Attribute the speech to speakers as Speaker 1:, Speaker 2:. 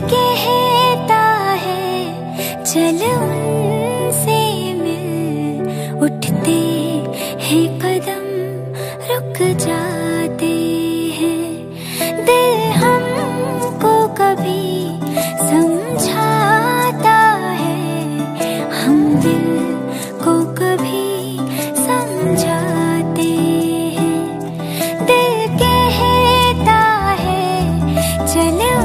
Speaker 1: कहता है चल उनसे मिल, उठते हैं कदम रुक जाते हैं। दिल हमको कभी समझाता है, हम दिल को कभी समझाते हैं। दिल कहता है चल